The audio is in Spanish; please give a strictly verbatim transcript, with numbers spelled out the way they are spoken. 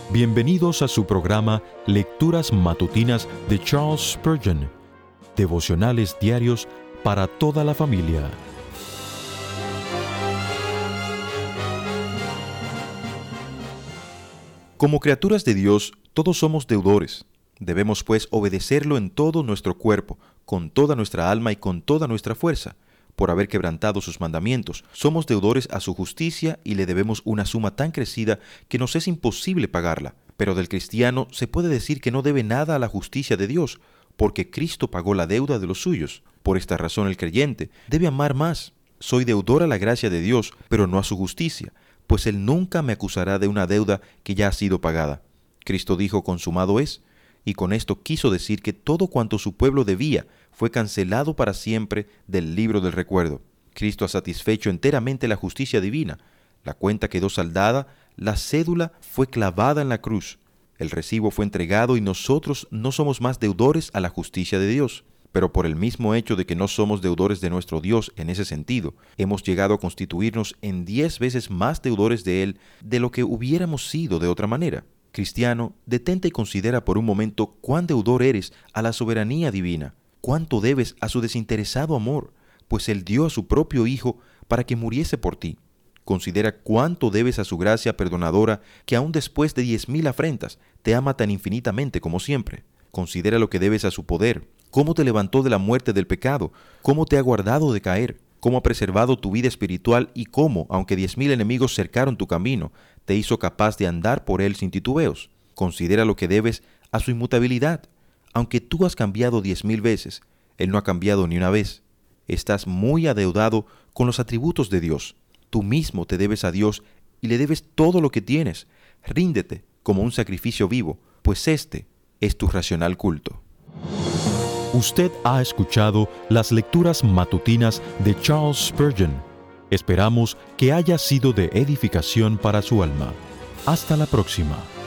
Bienvenidos a su programa Lecturas Matutinas de Charles Spurgeon, devocionales diarios para toda la familia. Como criaturas de Dios, todos somos deudores. Debemos pues obedecerlo en todo nuestro cuerpo, con toda nuestra alma y con toda nuestra fuerza. Por haber quebrantado sus mandamientos, somos deudores a su justicia y le debemos una suma tan crecida que nos es imposible pagarla. Pero del cristiano se puede decir que no debe nada a la justicia de Dios, porque Cristo pagó la deuda de los suyos. Por esta razón el creyente debe amar más. Soy deudor a la gracia de Dios, pero no a su justicia, pues Él nunca me acusará de una deuda que ya ha sido pagada. Cristo dijo: consumado es, y con esto quiso decir que todo cuanto su pueblo debía fue cancelado para siempre del libro del recuerdo. Cristo ha satisfecho enteramente la justicia divina. La cuenta quedó saldada, la cédula fue clavada en la cruz. El recibo fue entregado y nosotros no somos más deudores a la justicia de Dios. Pero por el mismo hecho de que no somos deudores de nuestro Dios en ese sentido, hemos llegado a constituirnos en diez veces más deudores de Él de lo que hubiéramos sido de otra manera. Cristiano, detente y considera por un momento cuán deudor eres a la soberanía divina. Cuánto debes a su desinteresado amor, pues Él dio a su propio Hijo para que muriese por ti. Considera cuánto debes a su gracia perdonadora, que aun después de diez mil afrentas, te ama tan infinitamente como siempre. Considera lo que debes a su poder, cómo te levantó de la muerte del pecado, cómo te ha guardado de caer, cómo ha preservado tu vida espiritual y cómo, aunque diez mil enemigos cercaron tu camino, te hizo capaz de andar por él sin titubeos. Considera lo que debes a su inmutabilidad. Aunque tú has cambiado diez mil veces, Él no ha cambiado ni una vez. Estás muy adeudado con los atributos de Dios. Tú mismo te debes a Dios y le debes todo lo que tienes. Ríndete como un sacrificio vivo, pues este es tu racional culto. Usted ha escuchado las lecturas matutinas de Charles Spurgeon. Esperamos que haya sido de edificación para su alma. Hasta la próxima.